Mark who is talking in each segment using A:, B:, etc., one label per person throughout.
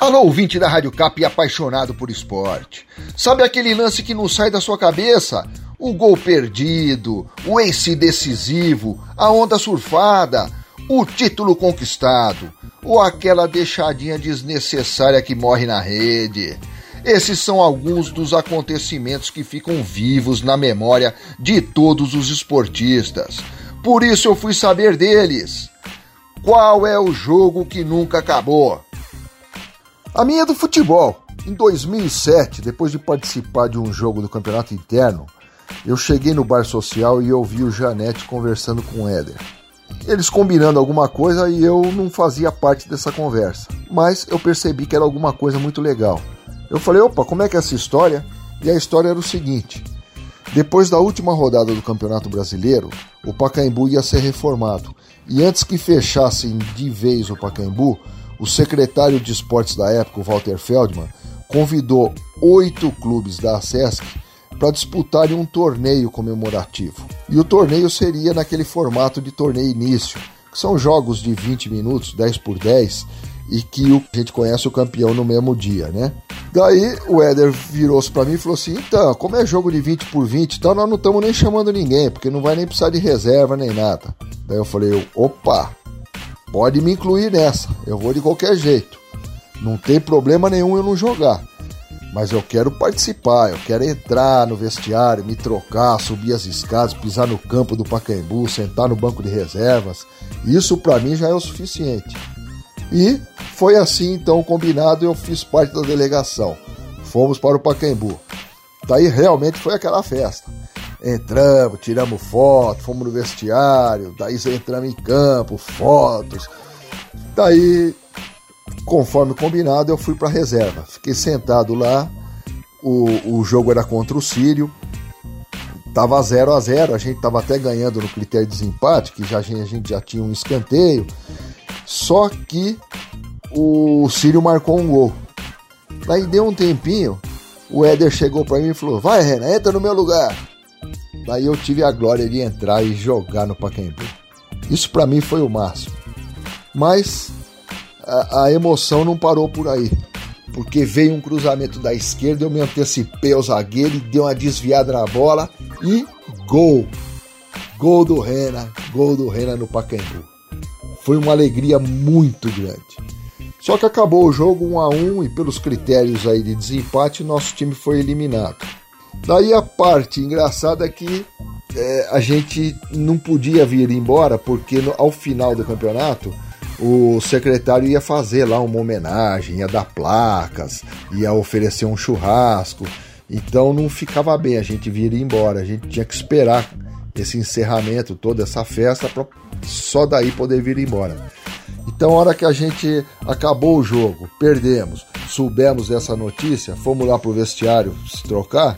A: Alô, ouvinte da Rádio Cap e apaixonado por esporte. Sabe aquele lance que não sai da sua cabeça? O gol perdido, o ace decisivo, a onda surfada, o título conquistado, ou aquela deixadinha desnecessária que morre na rede. Esses são alguns dos acontecimentos que ficam vivos na memória de todos os esportistas. Por isso eu fui saber deles. Qual é o jogo que nunca acabou? A minha é do futebol. Em 2007, depois de participar de um jogo do campeonato interno, eu cheguei no bar social e ouvi o Janete conversando com o Éder. Eles combinando alguma coisa e eu não fazia parte dessa conversa, mas eu percebi que era alguma coisa muito legal. Eu falei, opa, como é que é essa história? E a história era o seguinte: depois da última rodada do Campeonato Brasileiro, o Pacaembu ia ser reformado. E antes que fechassem de vez o Pacaembu, o secretário de esportes da época, o Walter Feldman, convidou 8 clubes da Sesc para disputarem um torneio comemorativo. E o torneio seria naquele formato de torneio início, que são jogos de 20 minutos, 10 por 10, e que a gente conhece o campeão no mesmo dia, né? Daí o Éder virou-se para mim e falou assim, então, como é jogo de 20 por 20, então nós não estamos nem chamando ninguém, porque não vai nem precisar de reserva nem nada. Daí eu falei, opa, pode me incluir nessa, eu vou de qualquer jeito. Não tem problema nenhum eu não jogar, mas eu quero participar, eu quero entrar no vestiário, me trocar, subir as escadas, pisar no campo do Pacaembu, sentar no banco de reservas. Isso para mim já é o suficiente. E foi assim então combinado, eu fiz parte da delegação. Fomos para o Pacaembu. Daí realmente foi aquela festa. Entramos, tiramos foto, fomos no vestiário, daí entramos em campo, fotos. Daí, conforme combinado, eu fui para a reserva. Fiquei sentado lá, o jogo era contra o Sírio, estava 0-0, a gente estava até ganhando no critério de desempate, que a gente já tinha um escanteio, só que o Sírio marcou um gol. Daí deu um tempinho, o Éder chegou para mim e falou, vai Renan, entra no meu lugar. Daí eu tive a glória de entrar e jogar no Pacaembu. Isso para mim foi o máximo. Mas a emoção não parou por aí, porque veio um cruzamento da esquerda, eu me antecipei ao zagueiro e dei uma desviada na bola e gol! Gol do Renan no Pacaembu. Foi uma alegria muito grande. Só que acabou o jogo 1-1 e pelos critérios aí de desempate, nosso time foi eliminado. Daí a parte engraçada é que a gente não podia vir embora, porque ao final do campeonato o secretário ia fazer lá uma homenagem, ia dar placas, ia oferecer um churrasco, então não ficava bem a gente vir embora, a gente tinha que esperar esse encerramento, toda essa festa, para só daí poder vir embora. Então a hora que a gente acabou o jogo, perdemos, soubemos dessa notícia, fomos lá pro vestiário se trocar,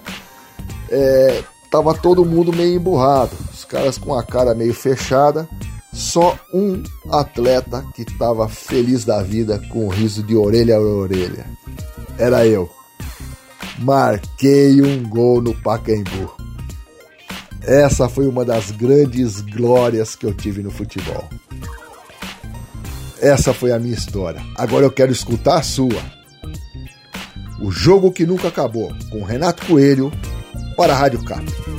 A: tava todo mundo meio emburrado, os caras com a cara meio fechada, só um atleta que tava feliz da vida, com um riso de orelha a orelha. Era eu. Marquei um gol no Pacaembu. Essa foi uma das grandes glórias que eu tive no futebol. Essa foi a minha história. Agora eu quero escutar a sua. O jogo que nunca acabou, com Renato Coelho, para a Rádio Cap.